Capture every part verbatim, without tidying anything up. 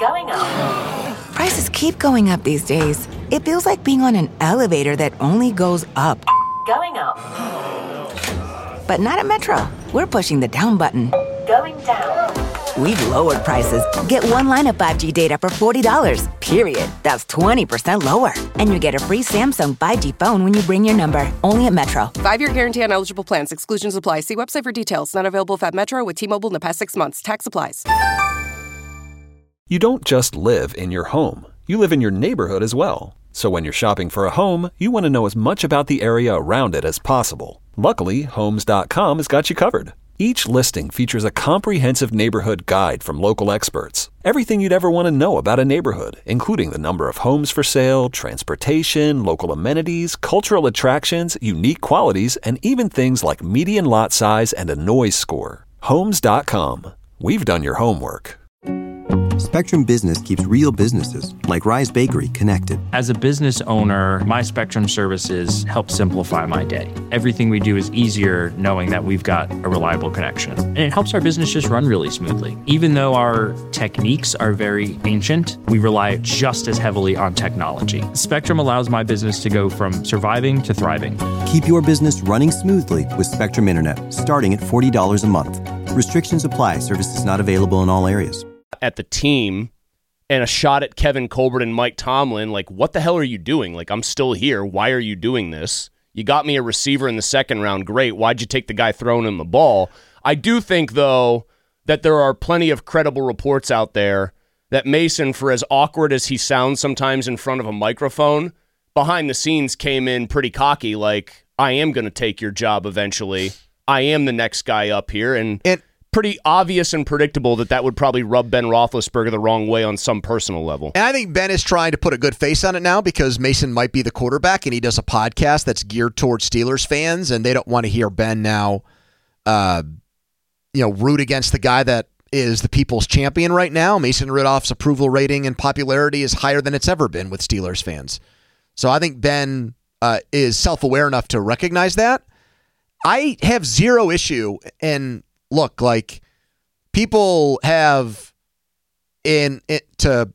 Going up. Prices keep going up these days. It feels like being on an elevator that only goes up. Going up. But not at Metro. We're pushing the down button. Going down. We've lowered prices. Get one line of five G data for forty dollars, period. That's twenty percent lower. And you get a free Samsung five G phone when you bring your number. Only at Metro. Five-year guarantee on eligible plans. Exclusions apply. See website for details. Not available if at Metro with T-Mobile in the past six months. Tax applies. You don't just live in your home. You live in your neighborhood as well. So when you're shopping for a home, you want to know as much about the area around it as possible. Luckily, Homes dot com has got you covered. Each listing features a comprehensive neighborhood guide from local experts. Everything you'd ever want to know about a neighborhood, including the number of homes for sale, transportation, local amenities, cultural attractions, unique qualities, and even things like median lot size and a noise score. Homes dot com. We've done your homework. Spectrum Business keeps real businesses, like Rise Bakery, connected. As a business owner, my Spectrum services help simplify my day. Everything we do is easier knowing that we've got a reliable connection. And it helps our business just run really smoothly. Even though our techniques are very ancient, we rely just as heavily on technology. Spectrum allows my business to go from surviving to thriving. Keep your business running smoothly with Spectrum Internet, starting at forty dollars a month. Restrictions apply. Services not available in all areas. At the team and a shot at Kevin Colbert and Mike Tomlin, like, what the hell are you doing? Like, I'm still here. Why are you doing this? You got me a receiver in the second round. Great. Why'd you take the guy throwing him the ball? I do think, though, that there are plenty of credible reports out there that Mason, for as awkward as he sounds sometimes in front of a microphone, behind the scenes came in pretty cocky, like, I am going to take your job eventually. I am the next guy up here. And it, pretty obvious and predictable that that would probably rub Ben Roethlisberger the wrong way on some personal level. And I think Ben is trying to put a good face on it now because Mason might be the quarterback, and he does a podcast that's geared towards Steelers fans, and they don't want to hear Ben now, uh, you know, root against the guy that is the people's champion right now. Mason Rudolph's approval rating and popularity is higher than it's ever been with Steelers fans. So I think Ben uh, is self-aware enough to recognize that. I have zero issue, and look, like, people have in it to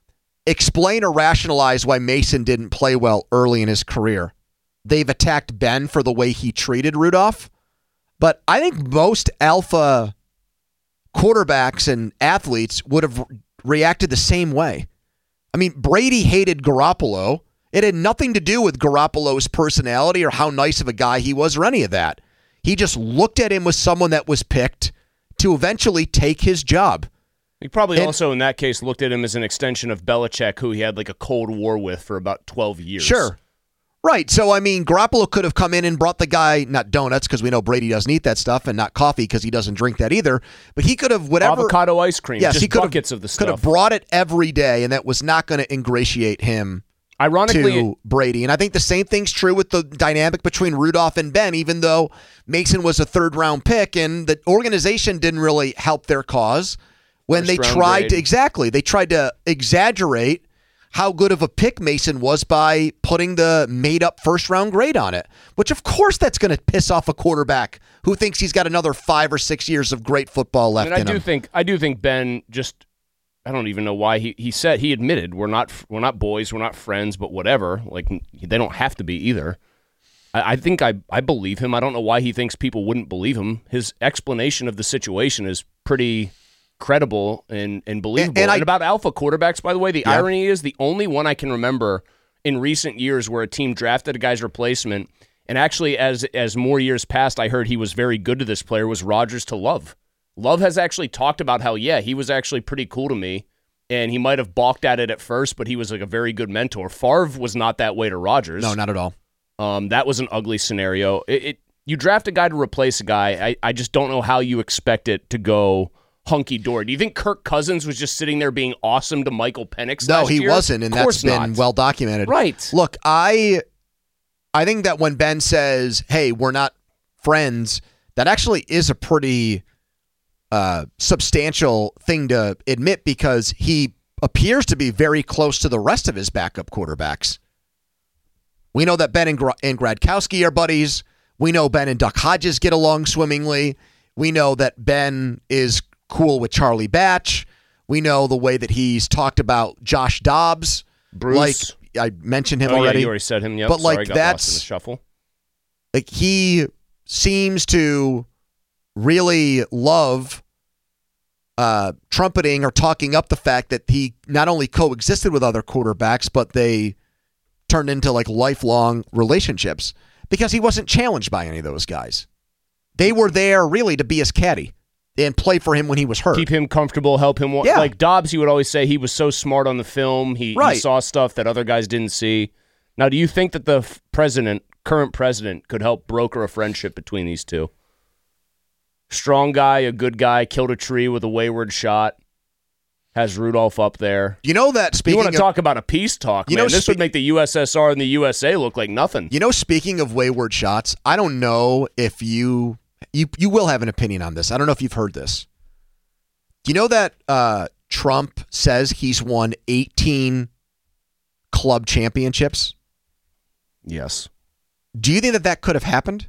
explain or rationalize why Mason didn't play well early in his career. They've attacked Ben for the way he treated Rudolph, but I think most alpha quarterbacks and athletes would have reacted the same way. I mean, Brady hated Garoppolo. It had nothing to do with Garoppolo's personality or how nice of a guy he was or any of that. He just looked at him as someone that was picked to eventually take his job. He probably and, also, in that case, looked at him as an extension of Belichick, who he had like a Cold War with for about twelve years. Sure. Right. So, I mean, Garoppolo could have come in and brought the guy, not donuts, because we know Brady doesn't eat that stuff, and not coffee, because he doesn't drink that either. But he could have whatever. Avocado ice cream. Yes, just he could buckets have, of the stuff. Could have brought it every day, and that was not going to ingratiate him. Ironically, to Brady. And I think the same thing's true with the dynamic between Rudolph and Ben, even though Mason was a third-round pick, and the organization didn't really help their cause when First they tried grade. to, exactly, they tried to exaggerate how good of a pick Mason was by putting the made-up first-round grade on it, which, of course, that's going to piss off a quarterback who thinks he's got another five or six years of great football left I mean, in I do him. think I do think Ben just I don't even know why he he said he admitted we're not we're not boys, we're not friends, but whatever. Like, they don't have to be either. I, I think I I believe him. I don't know why he thinks people wouldn't believe him. His explanation of the situation is pretty credible and, and believable. And, and, I, and about alpha quarterbacks, by the way, the yeah. irony is the only one I can remember in recent years where a team drafted a guy's replacement, and actually as as more years passed, I heard he was very good to this player, was Rodgers to Love. Love has actually talked about how, yeah, he was actually pretty cool to me, and he might have balked at it at first, but he was like a very good mentor. Favre was not that way to Rodgers. No, not at all. Um, that was an ugly scenario. It, it you draft a guy to replace a guy. I, I just don't know how you expect it to go hunky-dory. Do you think Kirk Cousins was just sitting there being awesome to Michael Penix No, last he year? wasn't, and Of that's course been not. well documented. Right. Look, I I think that when Ben says, hey, we're not friends, that actually is a pretty uh, substantial thing to admit, because he appears to be very close to the rest of his backup quarterbacks. We know that Ben and, Gra- and Gradkowski are buddies. We know Ben and Duck Hodges get along swimmingly. We know that Ben is cool with Charlie Batch. We know the way that he's talked about Josh Dobbs. Bruce. Like I mentioned him oh, already. Yeah, you already said him. Yep. But like Sorry, got that's lost in the shuffle. Like he seems to really love uh, trumpeting or talking up the fact that he not only coexisted with other quarterbacks, but they turned into like lifelong relationships because he wasn't challenged by any of those guys. They were there really to be his caddy and play for him when he was hurt. Keep him comfortable, help him. Yeah. Like Dobbs, he would always say he was so smart on the film. He, Right. he saw stuff that other guys didn't see. Now, do you think that the f- president, current president, could help broker a friendship between these two? Strong guy, a good guy, killed a tree with a wayward shot. Has Rudolph up there. You know that speaking You want to of, talk about a peace talk, You man. know, This spe- would make the U S S R and the U S A look like nothing. You know, speaking of wayward shots, I don't know if you you you will have an opinion on this. I don't know if you've heard this. Do you know that uh, Trump says he's won eighteen club championships? Yes. Do you think that that could have happened?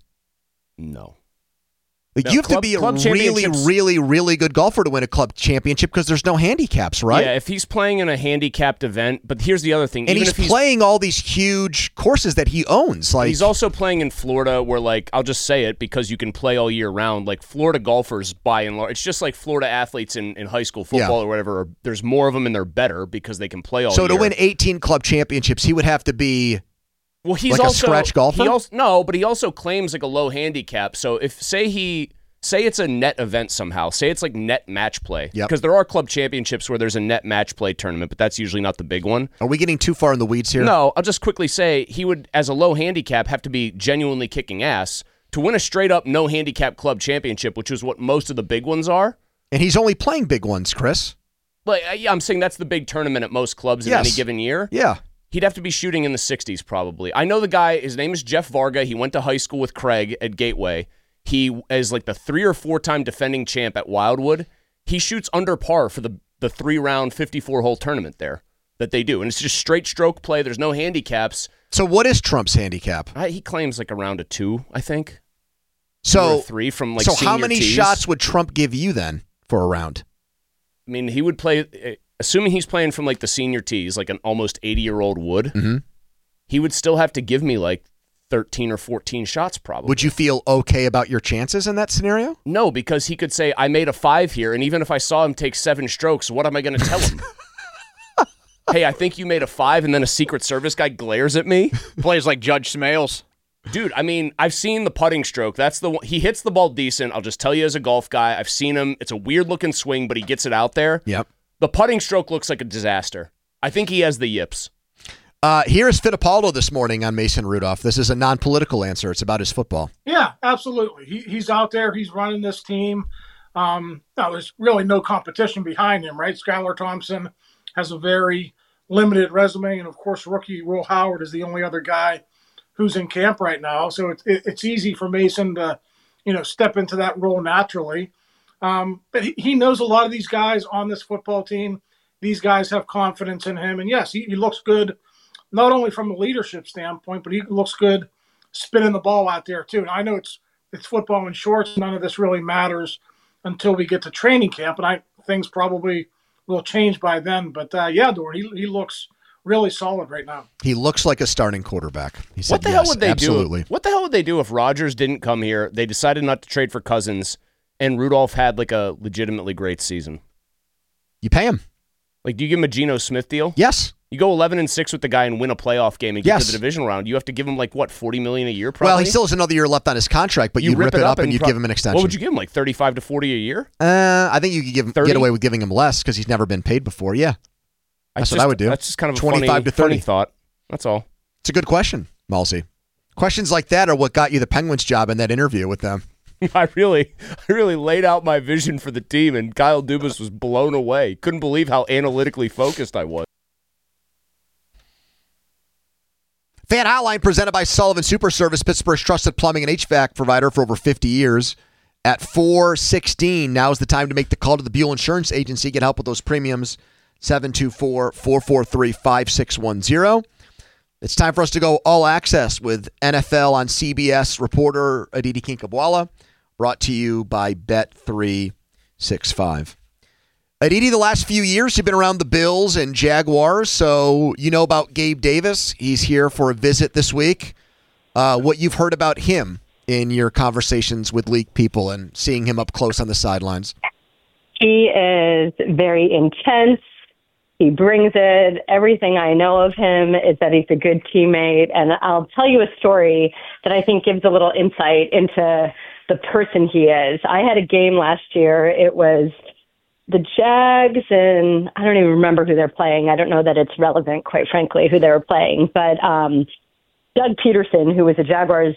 No. Like, No, you have club- to be a club really, championships- really, really good golfer to win a club championship because there's no handicaps, right? Yeah, if he's playing in a handicapped event, but here's the other thing. and even he's if he's playing all these huge courses that he owns. Like He's also playing in Florida where, like, I'll just say it because you can play all year round. Like, Florida golfers, by and large, it's just like Florida athletes in, in high school football Yeah. or whatever. Or there's more of them and they're better because they can play all so year. to win eighteen club championships, he would have to be well, he's like a also, scratch golfer? He also, no, but he also claims, like, a low handicap. So if, say he... Say it's a net event somehow. Say it's like net match play. Yep. Because there are club championships where there's a net match play tournament, but that's usually not the big one. Are we getting too far in the weeds here? No, I'll just quickly say he would, as a low handicap, have to be genuinely kicking ass to win a straight-up no handicap club championship, which is what most of the big ones are. And he's only playing big ones, Chris. Like, yeah, I'm saying that's the big tournament at most clubs in Yes. any given year. Yeah. He'd have to be shooting in the sixties probably. I know the guy, his name is Jeff Varga. He went to high school with Craig at Gateway. He is like the three or four time defending champ at Wildwood. He shoots under par for the, the three round fifty-four hole tournament there that they do. And it's just straight stroke play. There's no handicaps. So what is Trump's handicap? I, he claims like around a two, I think. So Two or three from like So how senior many tees. shots would Trump give you then for a round? I mean, he would play, eh, assuming he's playing from like the senior tees, like an almost eighty year old would. Mm-hmm. He would still have to give me like thirteen or fourteen shots probably. Would you feel okay about your chances in that scenario? No, because he could say, I made a five here, and even if I saw him take seven strokes, what am I going to tell him? Hey, I think you made a five, and then a Secret Service guy glares at me? Plays like Judge Smales. Dude, I mean, I've seen the putting stroke. That's the one. He hits the ball decent. I'll just tell you as a golf guy, I've seen him. It's a weird-looking swing, but he gets it out there. Yep. The putting stroke looks like a disaster. I think he has the yips. Uh, here is Fittipaldo this morning on Mason Rudolph. This is a non-political answer. It's about his football. Yeah, absolutely. He, he's out there. He's running this team. Um, no, there's really no competition behind him, right? Skylar Thompson has a very limited resume, and of course, rookie Will Howard is the only other guy who's in camp right now. So it's it, it's easy for Mason to, you know, step into that role naturally. Um, but he, he knows a lot of these guys on this football team. These guys have confidence in him, and yes, he, he looks good. Not only from a leadership standpoint, but he looks good spinning the ball out there too. And I know it's it's football in shorts. None of this really matters until we get to training camp, and I things probably will change by then. But uh, yeah, Doran, he he looks really solid right now. He looks like a starting quarterback. He said, What the yes, hell would they absolutely. do? What the hell would they do if Rodgers didn't come here? They decided not to trade for Cousins, and Rudolph had like a legitimately great season. You pay him. Like, do you give him a Geno Smith deal? Yes. You go eleven and six with the guy and win a playoff game and get Yes. to the divisional round. You have to give him like what forty million dollars a year. Probably. Well, he still has another year left on his contract, but You you'd rip, it up and, you'd pro- give him an extension. What would you give him? Like thirty-five to forty a year? Uh, I think you could give him, thirty? get away with giving him less because he's never been paid before. Yeah. That's what just- I would do. That's just kind of a twenty-five funny, to thirty funny thought. That's all. It's a good question, Malsey. Questions like that are what got you the Penguins job in that interview with them. I really, I really laid out my vision for the team, and Kyle Dubas was blown away. Couldn't believe how analytically focused I was. Fan Hotline presented by Sullivan Super Service, Pittsburgh's trusted plumbing and H V A C provider for over fifty years. At four sixteen, now is the time to make the call to the Buell Insurance Agency. Get help with those premiums. seven two four, four four three, five six one zero. It's time for us to go all access with N F L on C B S reporter Aditi Kinkhabwala, brought to you by Bet three sixty-five. Aditi, the last few years you've been around the Bills and Jaguars, so you know about Gabe Davis. He's here for a visit this week. Uh, what you've heard about him in your conversations with league people and seeing him up close on the sidelines? He is very intense. He brings it. Everything I know of him is that he's a good teammate. And I'll tell you a story that I think gives a little insight into the person he is. I had a game last year. It was the Jags, and I don't even remember who they're playing. I don't know that it's relevant, quite frankly, who they were playing. But um, Doug Peterson, who was a Jaguars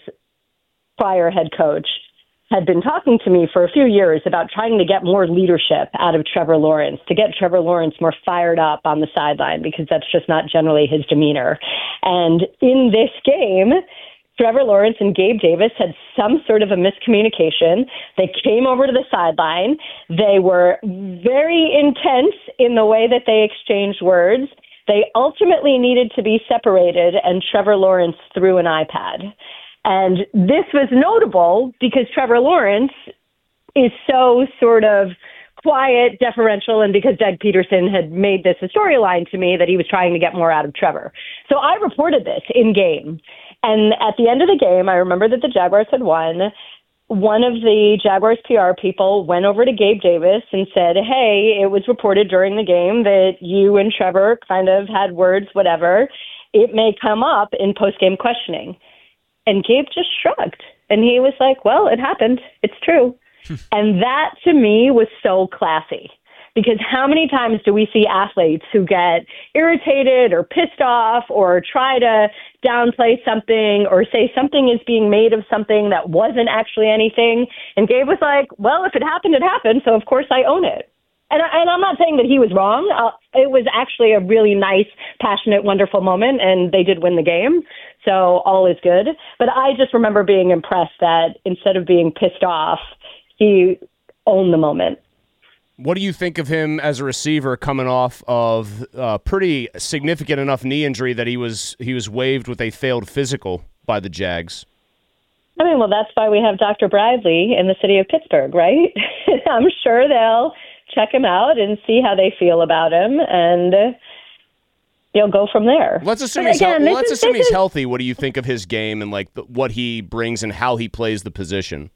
prior head coach, had been talking to me for a few years about trying to get more leadership out of Trevor Lawrence, to get Trevor Lawrence more fired up on the sideline, because that's just not generally his demeanor. And in this game, Trevor Lawrence and Gabe Davis had some sort of a miscommunication. They came over to the sideline. They were very intense in the way that they exchanged words. They ultimately needed to be separated, and Trevor Lawrence threw an iPad. And this was notable because Trevor Lawrence is so sort of quiet, deferential, and because Doug Peterson had made this a storyline to me that he was trying to get more out of Trevor. So I reported this in game. And at the end of the game, I remember that the Jaguars had won. One of the Jaguars P R people went over to Gabe Davis and said, hey, it was reported during the game that you and Trevor kind of had words, whatever. It may come up in post-game questioning. And Gabe just shrugged. And he was like, well, it happened. It's true. And that, to me, was so classy. Because how many times do we see athletes who get irritated or pissed off or try to downplay something or say something is being made of something that wasn't actually anything? And Gabe was like, well, if it happened, it happened. So, of course, I own it. And, and I'm not saying that he was wrong. Uh, it was actually a really nice, passionate, wonderful moment, and they did win the game. So all is good. But I just remember being impressed that instead of being pissed off, he owned the moment. What do you think of him as a receiver coming off of a pretty significant enough knee injury that he was he was waived with a failed physical by the Jags? I mean, well, that's why we have Doctor Bradley in the city of Pittsburgh, right? I'm sure they'll check him out and see how they feel about him, and you'll go from there. Let's assume But he's again, hel- this let's is- assume this he's is- healthy. What do you think of his game and like the, what he brings and how he plays the position?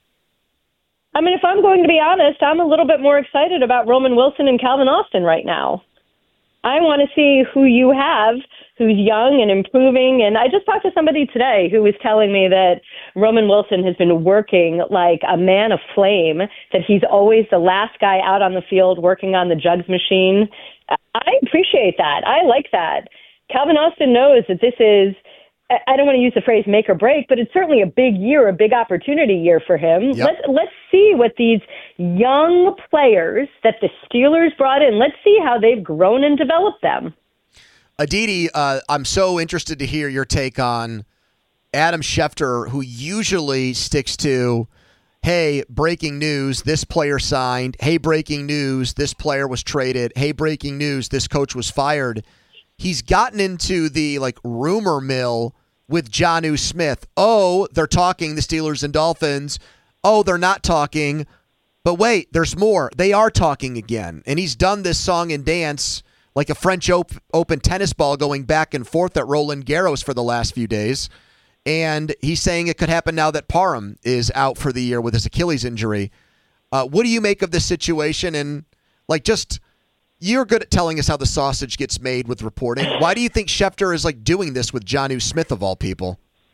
I mean, if I'm going to be honest, I'm a little bit more excited about Roman Wilson and Calvin Austin right now. I want to see who you have, who's young and improving. And I just talked to somebody today who was telling me that Roman Wilson has been working like a man of flame, that he's always the last guy out on the field working on the jugs machine. I appreciate that. I like that. Calvin Austin knows that this is, I don't want to use the phrase make or break, but it's certainly a big year, a big opportunity year for him. Yep. Let's let's see what these young players that the Steelers brought in, let's see how they've grown and developed them. Aditi, uh, I'm so interested to hear your take on Adam Schefter, who usually sticks to, hey, breaking news, this player signed. Hey, breaking news, this player was traded. Hey, breaking news, this coach was fired. He's gotten into the like rumor mill with Jonnu Smith. Oh, they're talking, the Steelers and Dolphins. Oh, they're not talking. But wait, there's more. They are talking again. And he's done this song and dance like a French op- Open tennis ball going back and forth at Roland Garros for the last few days. And he's saying it could happen now that Parham is out for the year with his Achilles injury. Uh, what do you make of this situation? And like just... You're good at telling us how the sausage gets made with reporting. Why do you think Schefter is like doing this with Jonnu Smith of all people?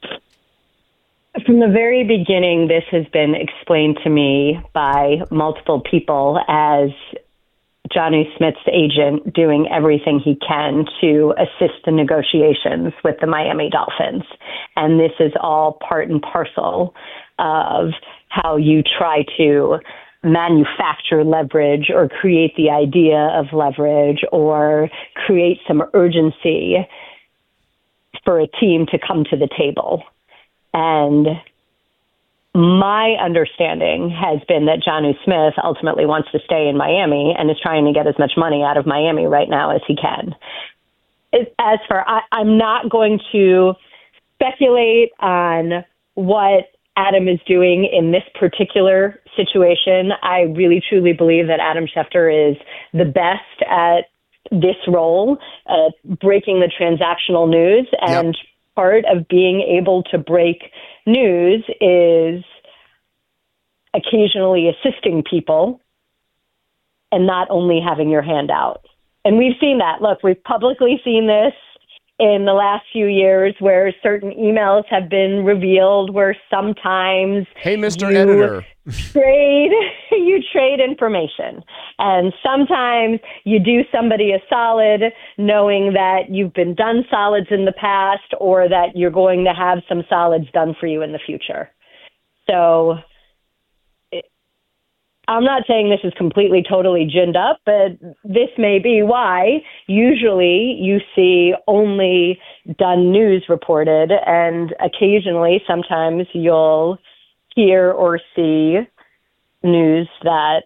From the very beginning, this has been explained to me by multiple people as Jonnu Smith's agent doing everything he can to assist the negotiations with the Miami Dolphins. And this is all part and parcel of how you try to manufacture leverage or create the idea of leverage or create some urgency for a team to come to the table. And my understanding has been that Jonnu Smith ultimately wants to stay in Miami and is trying to get as much money out of Miami right now as he can. As for, I, I'm not going to speculate on what Adam is doing in this particular situation. I really, truly believe that Adam Schefter is the best at this role, uh, breaking the transactional news. And yep. part of being able to break news is occasionally assisting people and not only having your hand out. And we've seen that. Look, we've publicly seen this in the last few years where certain emails have been revealed where sometimes hey, Mister you Editor. trade you trade information. And sometimes you do somebody a solid knowing that you've been done solids in the past or that you're going to have some solids done for you in the future. So I'm not saying this is completely, totally ginned up, but this may be why usually you see only done news reported, and occasionally, sometimes you'll hear or see news that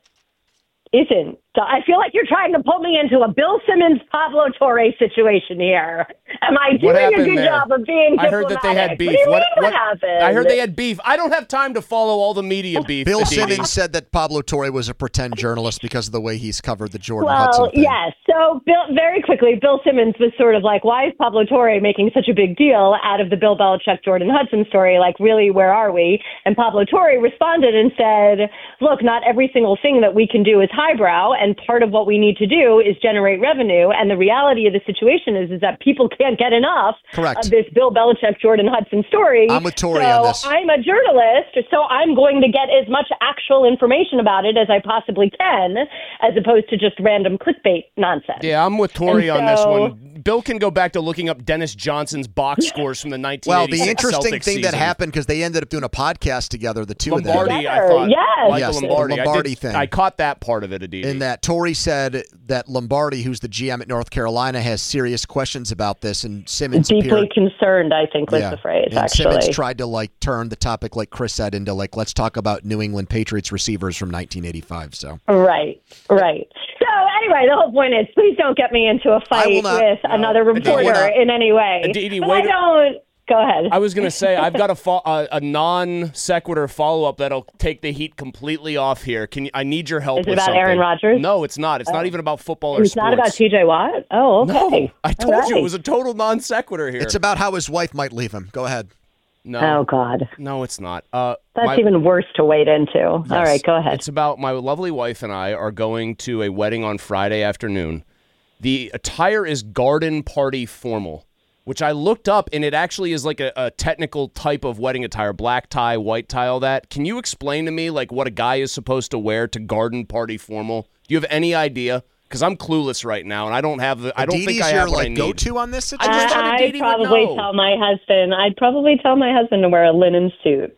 isn't. So I feel like you're trying to pull me into a Bill Simmons, Pablo Torre situation here. Am I doing a good there? job of being diplomatic? I heard that they had beef. What, do you what, mean what, what happened? I heard they had beef. I don't have time to follow all the media beef. Bill Aditi. Simmons said that Pablo Torre was a pretend journalist because of the way he's covered the Jordan well, Hudson thing. yes. So Bill, very quickly, Bill Simmons was sort of like, why is Pablo Torre making such a big deal out of the Bill Belichick, Jordan Hudson story? Like, really, where are we? And Pablo Torre responded and said, look, not every single thing that we can do is highbrow, and part of what we need to do is generate revenue. And the reality of the situation is, is that people can't get enough Correct. of this Bill Belichick, Jordan Hudson story. I'm with Torre so on this. I'm a journalist, so I'm going to get as much actual information about it as I possibly can, as opposed to just random clickbait nonsense. Yeah, I'm with Torre And on this so- one. Bill can go back to looking up Dennis Johnson's box scores from the nineteen Well, eighty-six the interesting Celtics thing season. that happened, because they ended up doing a podcast together, the two Lombardi, of them. I thought. Yes. Michael Yes, the Lombardi. Lombardi I did, thing. I caught that part of it, Aditi. In that Torrey said that Lombardi, who's the G M at North Carolina, has serious questions about this, and Simmons Deeply appeared, concerned, I think was yeah, the phrase, and actually. Simmons tried to like turn the topic, like Chris said, into like, let's talk about New England Patriots receivers from nineteen eighty-five. So Right, right. So anyway, the whole point is, please don't get me into a I will fight not. with No. another Aditi, reporter we're not. in any way. Aditi, but wait I a- don't. Go ahead. I was going to say, I've got a, fo- a, a non sequitur follow up that'll take the heat completely off here. Can you, I need your help Is it with about something. Aaron Rodgers? No, it's not. It's Oh. not even about football or It's sports. not about T J Watt? Oh, okay. No, I told All you right. it was a total non sequitur here. it's about how his wife might leave him. Go ahead. no, Oh, God. no, it's not. Uh, That's my- even worse to wade into. All Yes. right, go ahead. It's about my lovely wife and I are going to a wedding on Friday afternoon. The attire is garden party formal, which I looked up, and it actually is like a, a technical type of wedding attire, black tie, white tie, all that. Can you explain to me like what a guy is supposed to wear to garden party formal? Do you have any idea? Because I'm clueless right now, and I don't have the. I don't think Aditi's I your have what I like need. go-to on this I situation. just thought I, I'd Aditi would probably know. tell my husband. I'd probably tell my husband to wear a linen suit.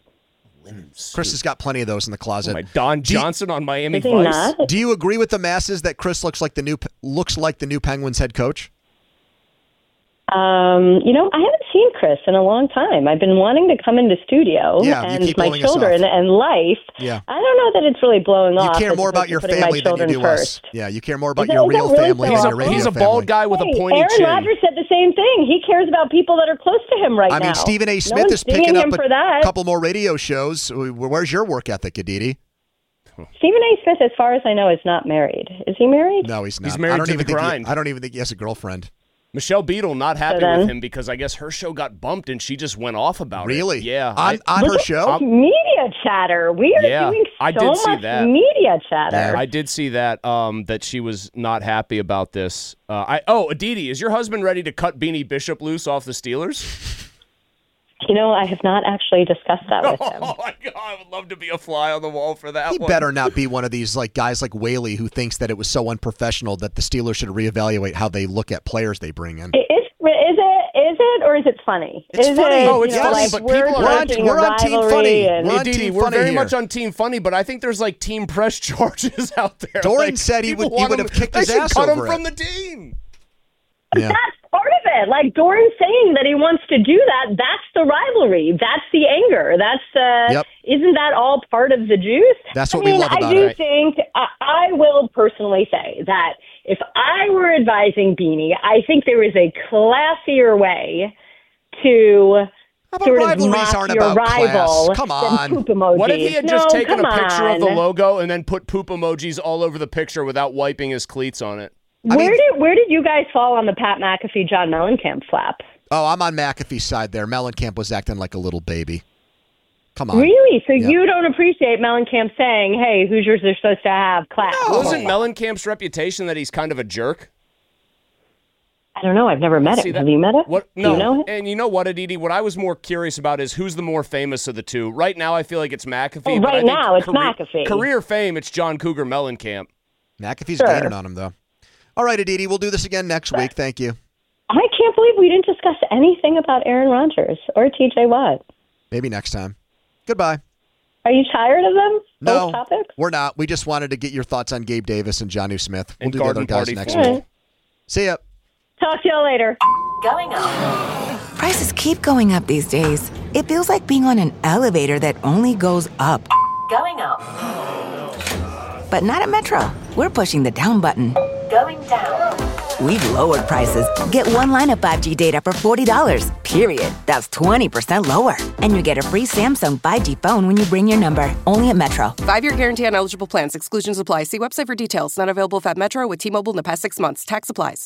Chris has got plenty of those in the closet. My Don Do you- Johnson on Miami Is he Vice. not? Do you agree with the masses that Chris looks like the new looks like the new Penguins head coach? Um, you know, I haven't seen Chris in a long time. I've been wanting to come into studio, Yeah, you and keep my blowing us children off. and life. Yeah. I don't know that it's really blowing You off. care as more about opposed to your putting family my than you children do first. us. Yeah, you care more about Is that- your is that real really family so than He's your a, radio he's a family. bald guy with Hey, a pointy Aaron chin. Rodgers said the same thing. He cares about people that are close to him right I now. mean, Stephen A. No Smith one's is picking dinging up him a for that. couple more radio shows. Where's your work ethic, Aditi? Stephen A. Smith, as far as I know, is not married. Is he married? No, he's not. He's married I don't to even the think grind. He, I don't even think he has a girlfriend. Michelle Beadle not happy then- with him because I guess her show got bumped and she just went off about Really? it. Yeah. On, I, on her Look show? at media chatter. We are Yeah, doing so I did see much that. media chatter. I did see that um, that she was not happy about this. Uh, I oh, Aditi, is your husband ready to cut Beanie Bishop loose off the Steelers? You know, I have not actually discussed that with him. Oh my God, I would love to be a fly on the wall for that He one. better not be one of these like guys like Whaley who thinks that it was so unprofessional that the Steelers should reevaluate how they look at players they bring in. Is, is it is it or is it funny? It's is funny. It, Oh, it's you know, funny, like but we're people are- We're on- judging we're a on Team rivalry Funny. and- We're on Aditi, Team we're Funny very here. much on Team Funny, but I think there's like team press charges out there. Doran Like, said he people would- he want would him- have kicked they his should ass cut him over from it. the team. Yeah. That's part of it. Like Doran's saying that he wants to do that. That's the rivalry. That's the anger. That's uh, Yep. Isn't that all part of the juice? That's I what we mean, love about I do it. think I, I will personally say that if I were advising Beanie, I think there is a classier way to But sort of rivalries mock aren't your about rival class. Come than on. poop emojis. What if he had no, just taken a come picture on. of the logo and then put poop emojis all over the picture without wiping his cleats on it? I Where mean- did where did you guys fall on the Pat McAfee John Mellencamp flap? Oh, I'm on McAfee's side there. Mellencamp was acting like a little baby. Come on. Really? So Yeah. you don't appreciate Mellencamp saying, "Hey, Hoosiers are supposed to have class"? Wasn't Mellencamp's reputation that he's kind of a jerk? I don't know. I've never met See him. that- Have you met him? What? Do No. you know him? And you know what, Aditi? What I was more curious about is who's the more famous of the two. Right now, I feel like it's McAfee. Oh, but I right think now, it's career, McAfee. Career fame, it's John Cougar Mellencamp. McAfee's Sure. gaining on him, though. All right, Aditi, we'll do this again next week. Thank you. I can't believe we didn't discuss anything about Aaron Rodgers or T J Watt. Maybe next time. Goodbye. Are you tired of them? No, Those topics? we're not. We just wanted to get your thoughts on Gabe Davis and Jonnu Smith. We'll And do the other Garden guys Party next football. week. See ya. Talk to y'all later. Going up. Prices keep going up these days. It feels like being on an elevator that only goes up. Going up. But not at Metro. We're pushing the down button. Going down. We've lowered prices. Get one line of five G data for forty dollars, period. That's twenty percent lower. And you get a free Samsung five G phone when you bring your number. Only at Metro. Five-year guarantee on eligible plans. Exclusions apply. See website for details. Not available if at Metro with T-Mobile in the past six months. Tax applies.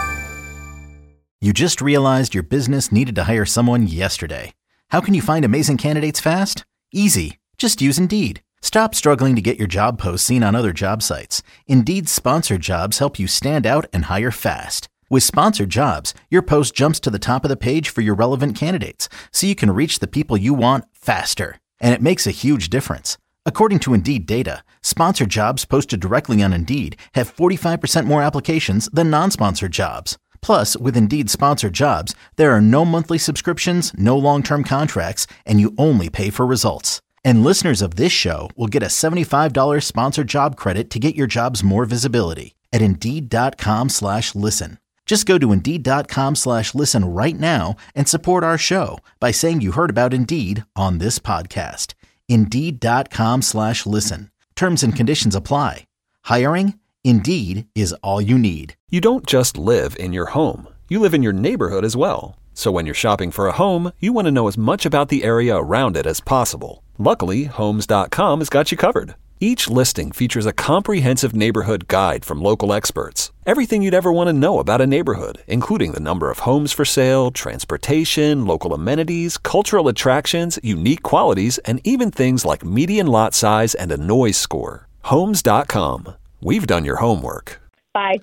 You just realized your business needed to hire someone yesterday. How can you find amazing candidates fast? Easy. Just use Indeed. Stop struggling to get your job posts seen on other job sites. Indeed's sponsored jobs help you stand out and hire fast. With sponsored jobs, your post jumps to the top of the page for your relevant candidates, so you can reach the people you want faster. And it makes a huge difference. According to Indeed data, sponsored jobs posted directly on Indeed have forty-five percent more applications than non-sponsored jobs. Plus, with Indeed sponsored jobs, there are no monthly subscriptions, no long-term contracts, and you only pay for results. And listeners of this show will get a seventy-five dollars sponsored job credit to get your jobs more visibility at Indeed.com slash listen. Just go to Indeed.com slash listen right now and support our show by saying you heard about Indeed on this podcast. Indeed.com slash listen. Terms and conditions apply. Hiring? Indeed is all you need. You don't just live in your home. You live in your neighborhood as well. So when you're shopping for a home, you want to know as much about the area around it as possible. Luckily, Homes dot com has got you covered. Each listing features a comprehensive neighborhood guide from local experts. Everything you'd ever want to know about a neighborhood, including the number of homes for sale, transportation, local amenities, cultural attractions, unique qualities, and even things like median lot size and a noise score. Homes dot com. We've done your homework. Bye.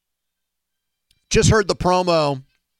Just heard the promo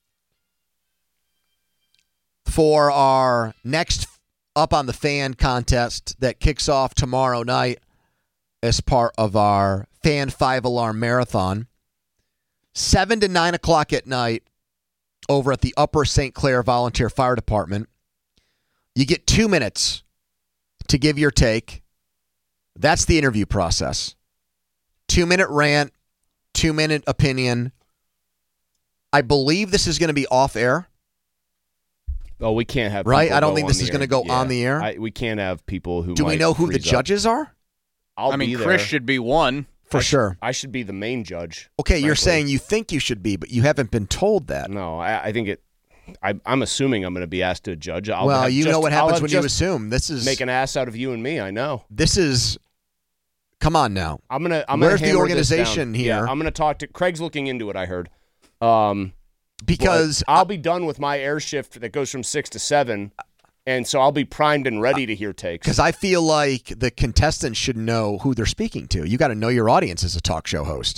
for our next Up on the Fan contest that kicks off tomorrow night as part of our Fan five Alarm Marathon. seven to nine o'clock at night over at the Upper Saint Clair Volunteer Fire Department. You get two minutes to give your take. That's the interview process. Two-minute rant, two-minute opinion. I believe this is going to be off-air. Oh, we can't have Right? people I don't go think on this the is gonna air. go Yeah. on the air. I, we can't have people who. Do we might know who the freeze up. judges are? I'll I mean, be Chris there. should be one. For I sh- sure. I should be the main judge. Okay, you're frankly. saying you think you should be, but you haven't been told that. No, I, I think it. I, I'm assuming I'm going to be asked to judge. I'll well, have you just, know what I'll happens have when you just assume. This is make an ass out of you and me. I know. This is. Come on now. I'm gonna. I'm Where's gonna the hammer this organization down. here? Yeah, I'm gonna talk to Craig's looking into it. I heard. Um, Because but I'll be done with my air shift that goes from six to seven, and so I'll be primed and ready to hear takes. Because I feel like the contestants should know who they're speaking to. You got to know your audience as a talk show host.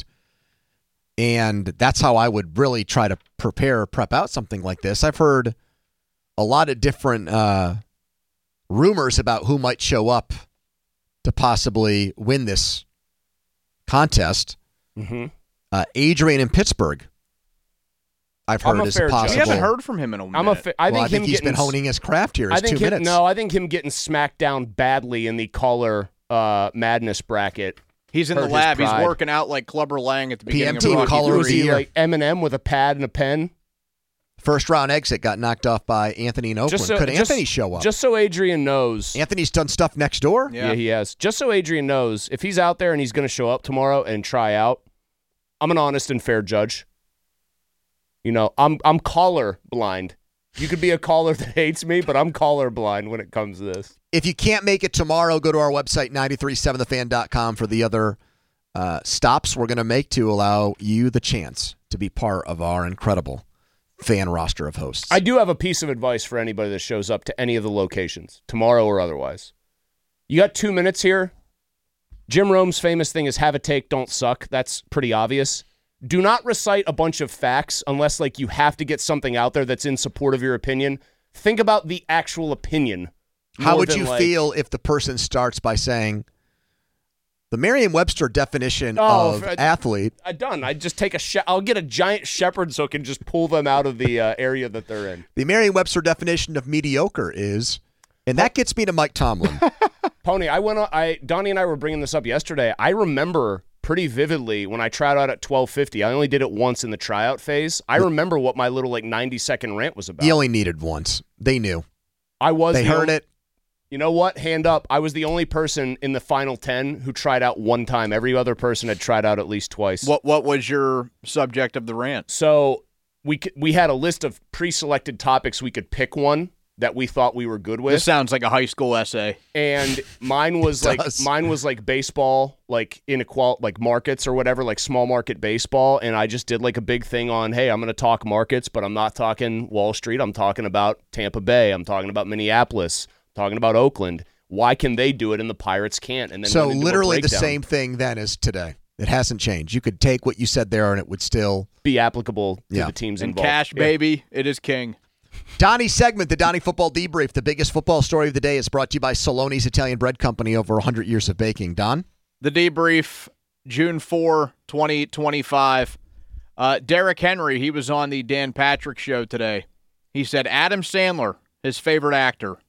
And that's how I would really try to prepare, prep out something like this. I've heard a lot of different uh, rumors about who might show up to possibly win this contest. Mm-hmm. Uh, Adrian in Pittsburgh, I've I'm heard a is fair a judge. possible. We haven't heard from him in a minute. I'm a. Fa- I well, think I think him he's getting been honing his craft here. His I think two him, minutes. No, I think him getting smacked down badly in the caller uh, madness bracket. He's in hurt the his lab. He's pride. working out like Clubber Lang at the P M beginning T of Rocky caller three. of Was the he year. like Eminem with a pad and a pen? First round exit got knocked off by Anthony in Oakland. Just so, Could just- Anthony show up? Just so Adrian knows. Anthony's done stuff next door. Yeah. he has. Just so Adrian knows, if he's out there and he's going to show up tomorrow and try out, I'm an honest and fair judge. You know, I'm I'm caller blind. You could be a caller that hates me, but I'm caller blind when it comes to this. If you can't make it tomorrow, go to our website, nine three seven the fan dot com, for the other uh, stops we're going to make to allow you the chance to be part of our incredible fan roster of hosts. I do have a piece of advice for anybody that shows up to any of the locations, tomorrow or otherwise. You got two minutes here. Jim Rome's famous thing is have a take, don't suck. That's pretty obvious. Do not recite a bunch of facts unless like you have to get something out there that's in support of your opinion. Think about the actual opinion. How would you like, feel if the person starts by saying, the Merriam-Webster definition oh, of I, athlete. I done. I just take a. She- I'll get a giant shepherd's hook and just pull them out of the uh, area that they're in. The Merriam-Webster definition of mediocre is, and that gets me to Mike Tomlin. Pony, I went. On, I Donnie and I were bringing this up yesterday. I remember pretty vividly when I tried out at twelve fifty. I only did it once in the tryout phase. I remember what my little like ninety second rant was about. He only needed once. They knew. I was. They the heard only- it. You know what? Hand up. I was the only person in the final ten who tried out one time. Every other person had tried out at least twice. What What was your subject of the rant? So we we had a list of pre-selected topics. We could pick one that we thought we were good with. This sounds like a high school essay. And mine was like does. mine was like baseball, like inequality, like markets or whatever, like small market baseball. And I just did like a big thing on, hey, I'm going to talk markets, but I'm not talking Wall Street. I'm talking about Tampa Bay. I'm talking about Minneapolis. Talking about Oakland. Why can they do it and the Pirates can't? And then So went into a literally the breakdown. same thing then as today. It hasn't changed. You could take what you said there and it would still be applicable to Yeah. the teams And involved. cash, Yeah. baby, it is king. Donnie's segment, the Donnie Football Debrief, the biggest football story of the day, is brought to you by Saloni's Italian Bread Company, over one hundred years of baking. Don? The debrief, June fourth, twenty twenty-five. Uh, Derrick Henry, he was on the Dan Patrick Show today. He said Adam Sandler, his favorite actor.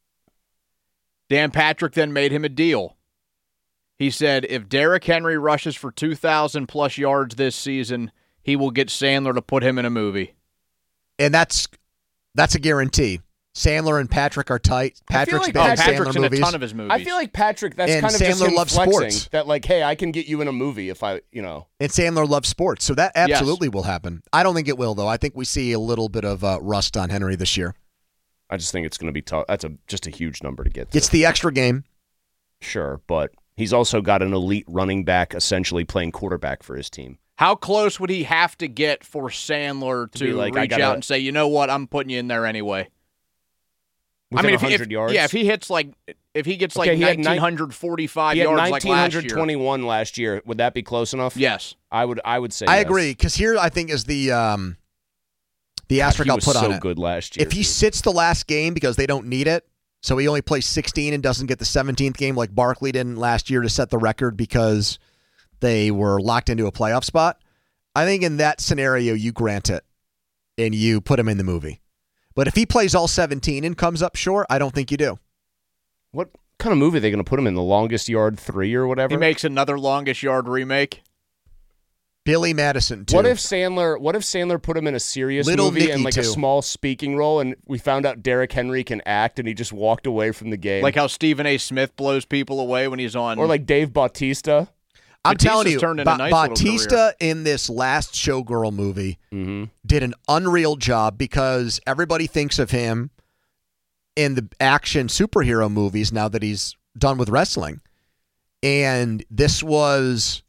Dan Patrick then made him a deal. He said if Derrick Henry rushes for two thousand plus yards this season, he will get Sandler to put him in a movie. And that's that's a guarantee. Sandler and Patrick are tight. I feel Patrick's like been in Pat- Patrick's Sandler in movies. a ton of his movies. I feel like Patrick, that's And kind of just Sandler him loves flexing sports. that like, hey, I can get you in a movie if I, you know. And Sandler loves sports, so that absolutely will happen. I don't think it will, though. I think we see a little bit of uh, rust on Henry this year. I just think it's going to be tough. That's a just a huge number to get to. It's the extra game. Sure, but he's also got an elite running back essentially playing quarterback for his team. How close would he have to get for Sandler to, To be like, I reach gotta- out and say, you know what, I'm putting you in there anyway? Within I mean, if, one he- hundred if- yards? yeah, if he hits like, if he gets Okay, like he had nine- nineteen forty-five He had yards like last year. nineteen twenty-one last year. Would that be close enough? Yes. I would I would say I yes. agree, because here I think is the um, the God, asterisk he I'll was put so on it. good last year. If he dude. sits the last game because they don't need it, so he only plays sixteen and doesn't get the seventeenth game like Barkley didn't last year to set the record because they were locked into a playoff spot, I think in that scenario you grant it and you put him in the movie. But if he plays all seventeen and comes up short, I don't think you do. What kind of movie are they going to put him in? The Longest Yard three or whatever? He makes another Longest Yard remake. Billy Madison, too. What if Sandler? What if Sandler put him in a serious Little movie Nicky, and like a too. small speaking role, and we found out Derrick Henry can act, and he just walked away from the game, Like how Stephen A. Smith blows people away when he's on. or like Dave Bautista. I'm Batista's telling you, turned in a Ba- nice little Bautista in this last Showgirl movie Mm-hmm. did an unreal job because everybody thinks of him in the action superhero movies now that he's done with wrestling. And this was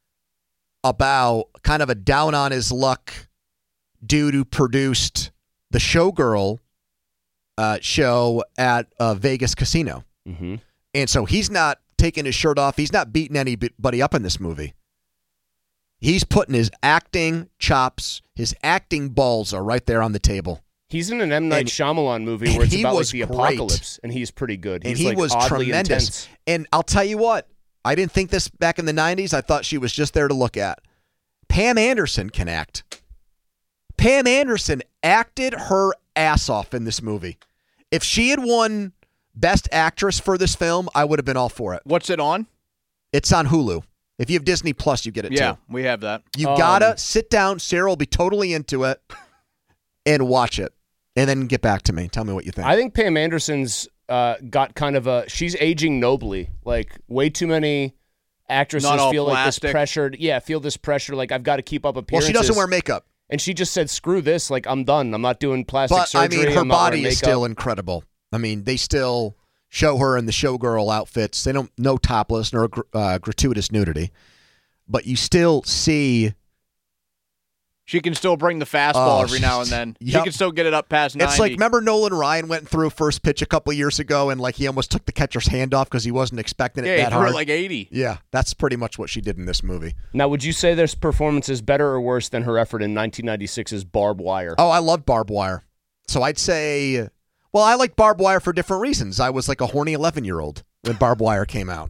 about kind of a down on his luck dude who produced the Showgirl uh, show at a Vegas casino. Mm-hmm. And so he's not taking his shirt off. He's not beating anybody up in this movie. He's putting his acting chops, his acting balls are right there on the table. He's in an M. Night And- Shyamalan movie and where it's he about like was the great. apocalypse, and he's pretty good. He's And he like was oddly tremendous. intense. And I'll tell you what, I didn't think this back in the nineties. I thought she was just there to look at. Pam Anderson can act. Pam Anderson acted her ass off in this movie. If she had won Best Actress for this film, I would have been all for it. What's it on? It's on Hulu. If you have Disney Plus, you get it Yeah, too. we have that. You Um, gotta sit down. Sarah will be totally into it and watch it. And then get back to me. Tell me what you think. I think Pam Anderson's uh, got kind of a. She's aging nobly. Like way too many actresses Not all feel like this plastic. pressured. Yeah, feel this pressure. Like I've got to keep up well, appearances. she doesn't wear makeup. And she just said, screw this, like, I'm done. I'm not doing plastic but, surgery. I mean, her I'm not body wearing is makeup. still incredible. I mean, they still show her in the showgirl outfits. They don't, no topless nor uh, gratuitous nudity. But you still see... She can still bring the fastball Oh, every now and then. yep. She can still get it up past ninety. It's like, remember Nolan Ryan went through first pitch a couple years ago and like he almost took the catcher's hand off because he wasn't expecting it yeah, that he threw hard? it like eighty. Yeah, that's pretty much what she did in this movie. Now, would you say this performance is better or worse than her effort in nineteen ninety-six's Barbed Wire? Oh, I love Barbed Wire. So I'd say, well, I like Barbed Wire for different reasons. I was like a horny eleven-year-old when Barbed Wire came out.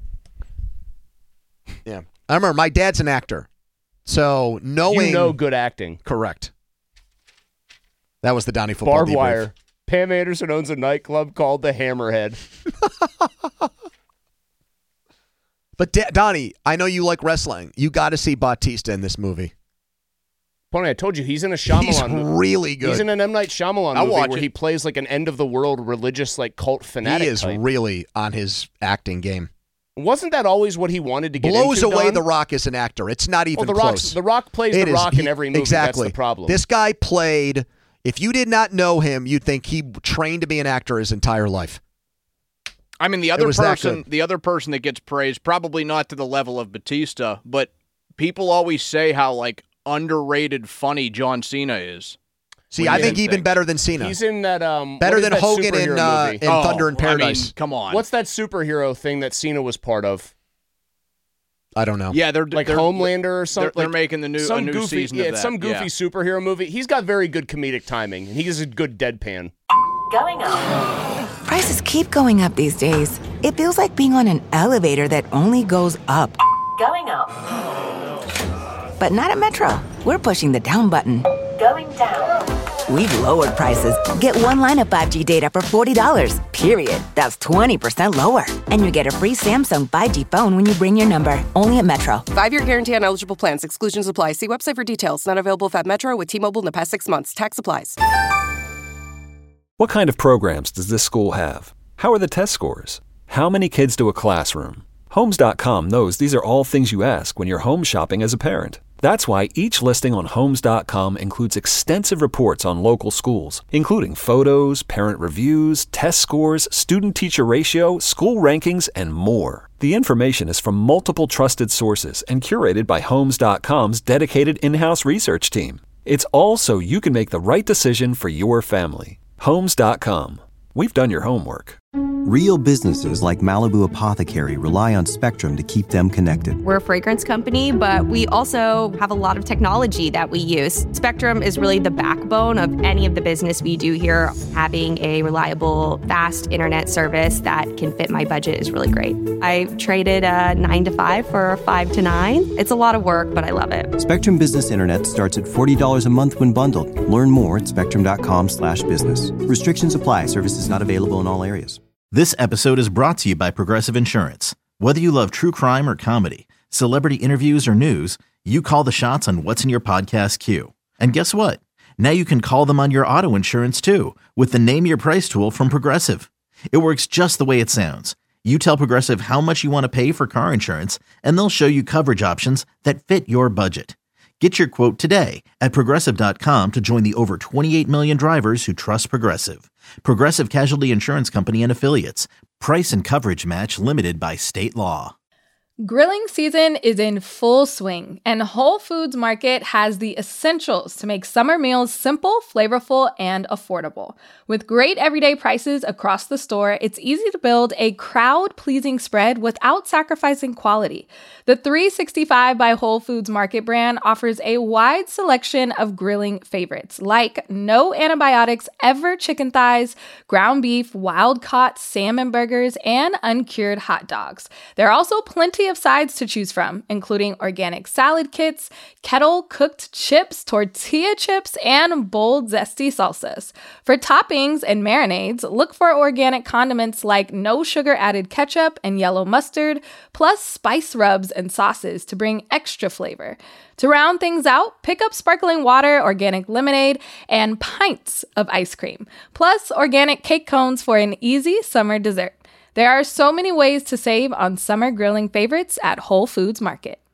Yeah. I remember my dad's an actor. So knowing... You know good acting. Correct. That was the Donnie Football Barbed debrief. Wire. Pam Anderson owns a nightclub called the Hammerhead. But Da- Donnie, I know you like wrestling. You got to see Bautista in this movie. Pony, I told you, he's in a Shyamalan He's movie. really good. He's in an M. Night Shyamalan I'll movie watch where it. he plays like an end-of-the-world religious like cult fanatic He is type. really on his acting game. Wasn't that always what he wanted to get Blows into, away Don? The Rock as an actor. It's not even well, the close. Rock's, the Rock plays It The is- Rock in he- every movie. Exactly. That's the problem. This guy played, if you did not know him, you'd think he trained to be an actor his entire life. I mean, the It other was that person, good. the other person that gets praised, probably not to the level of Batista, but people always say how like underrated funny John Cena is. See, When I you think did even things. better than Cena. He's in that. Um, Better what is than that Hogan in, superhero uh, movie? in Oh, Thunder in I mean, Paradise. come on. What's that superhero thing that Cena was part of? I don't know. Yeah, they're Like they're, Homelander or something. They're, they're like making the new some a new goofy, season yeah, of it's that. some goofy yeah. superhero movie. He's got very good comedic timing, and he is a good deadpan. Going up. Prices keep going up these days. It feels like being on an elevator that only goes up. Going up. But not at Metro. We're pushing the down button. Going down. We've lowered prices. Get one line of five G data for forty dollars, period. That's twenty percent lower. And you get a free Samsung five G phone when you bring your number. Only at Metro. Five-year guarantee on eligible plans. Exclusions apply. See website for details. Not available at Metro with T-Mobile in the past six months. Tax applies. What kind of programs does this school have? How are the test scores? How many kids do a classroom? Homes dot com knows these are all things you ask when you're home shopping as a parent. That's why each listing on Homes dot com includes extensive reports on local schools, including photos, parent reviews, test scores, student-teacher ratio, school rankings, and more. The information is from multiple trusted sources and curated by Homes dot com's dedicated in-house research team. It's all so you can make the right decision for your family. Homes dot com. We've done your homework. Real businesses like Malibu Apothecary rely on Spectrum to keep them connected. We're a fragrance company, but we also have a lot of technology that we use. Spectrum is really the backbone of any of the business we do here. Having a reliable, fast internet service that can fit my budget is really great. I traded a nine to five for a five to nine. It's a lot of work, but I love it. Spectrum Business Internet starts at forty dollars a month when bundled. Learn more at spectrum dot com slash business. Restrictions apply. Services not available in all areas. This episode is brought to you by Progressive Insurance. Whether you love true crime or comedy, celebrity interviews or news, you call the shots on what's in your podcast queue. And guess what? Now you can call them on your auto insurance too with the Name Your Price tool from Progressive. It works just the way it sounds. You tell Progressive how much you want to pay for car insurance, and they'll show you coverage options that fit your budget. Get your quote today at Progressive dot com to join the over twenty-eight million drivers who trust Progressive. Progressive Casualty Insurance Company and Affiliates. Price and coverage match limited by state law. Grilling season is in full swing, and Whole Foods Market has the essentials to make summer meals simple, flavorful, and affordable. With great everyday prices across the store, it's easy to build a crowd-pleasing spread without sacrificing quality. The three sixty-five by Whole Foods Market brand offers a wide selection of grilling favorites, like no antibiotics ever chicken thighs, ground beef, wild-caught salmon burgers, and uncured hot dogs. There are also plenty of sides to choose from, including organic salad kits, kettle-cooked chips, tortilla chips, and bold, zesty salsas. For toppings and marinades, look for organic condiments like no sugar-added ketchup and yellow mustard, plus spice rubs and sauces to bring extra flavor. To round things out, pick up sparkling water, organic lemonade, and pints of ice cream, plus organic cake cones for an easy summer dessert. There are so many ways to save on summer grilling favorites at Whole Foods Market.